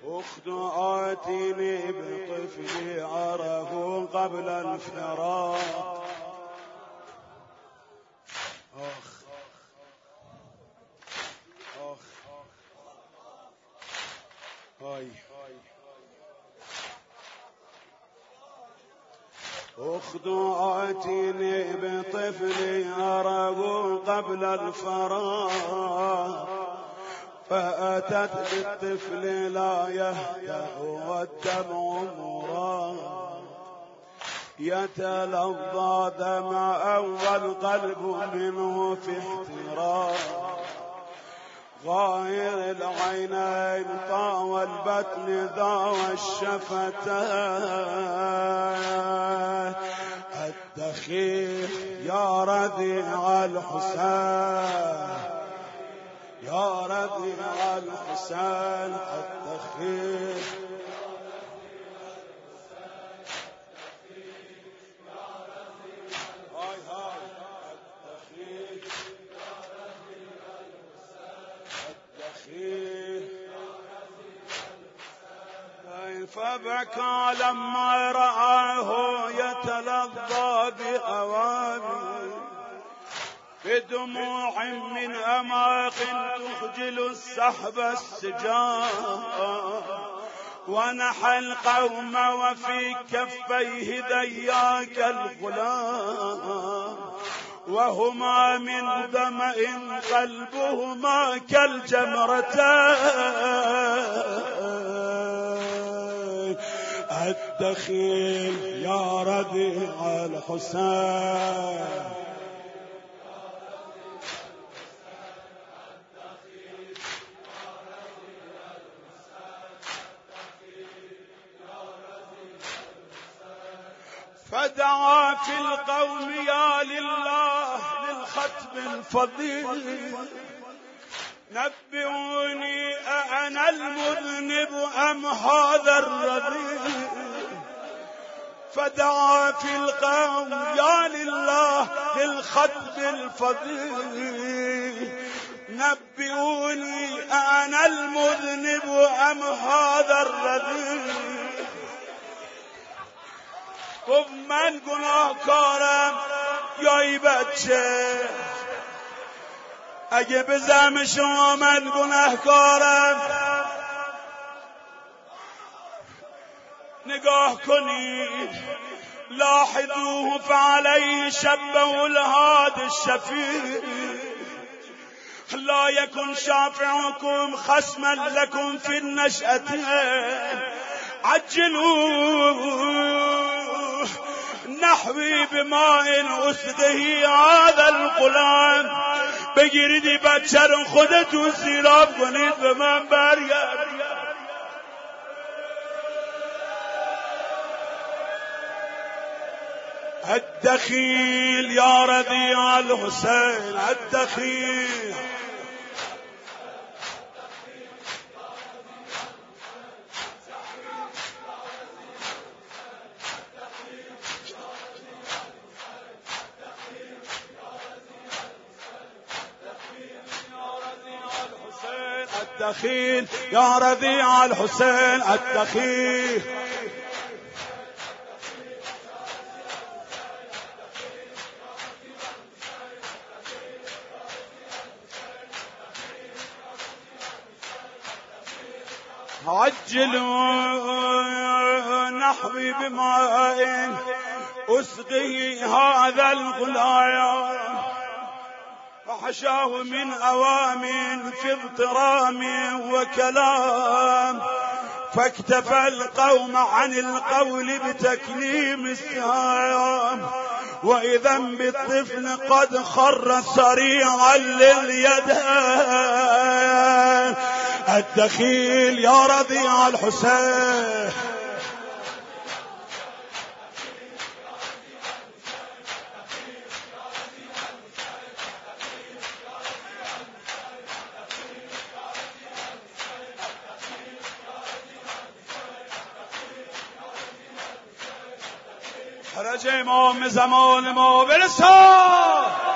أخت آتيني بطفلي عرفوا قبل الفراق. أخت آتيني بطفلي عرفوا قبل الفراق، فأتت بالطفل لا يهدأ والدمع مراد، يتلظى دمعا والقلب منه في احتراق، غائر العينين طاوى البطن ذا والشفتين، الدخيل يا رذيع الحسين، يا رذيع الحسين الدخيل. فبكى لما رآه يتلظى بأوامي، بدموع من أماق تخجل السحب السجام، ونحى القوم وفي كفيه ذياك الغلام، وهما من دمع قلبهما كالجمرتين، الدخيل يا رذيع الحسين. فدعا في القوم يا لله للختم الفضيل، نبئوني أأنا المذنب أم هذا الرذيل. فدعا في القوم يا لله للختم الفضيل، نبئوني أأنا المذنب أم هذا الرذيل. گفت من گناهکارم یا ای بچه، اگه بزم شما من گناهکارم نگاه کنید، لاحظوه فعليه شبه الهاد الشفيع، لا يكن شافعكم خصما لكم في النشأة، عجلوا نحوی بماء اسقه هذا الغلام. بگیرید بچه رو خودتون سیراب کنید به من برگرد. الدخيل يا رذيع الحسين الدخيل. الدخيل يا رذيع الحسين الدخيل. عجلوا نحوي بماء أسقي هذا الغلام، فحشاه من أوام في اضطرام وكلام، فاكتفى القوم عن القول بتكليم السهام، وإذا بالطفل قد خر سريعا لليدين. الدخيل يا رذيع الحسين. خرج امام زمان ما برسان.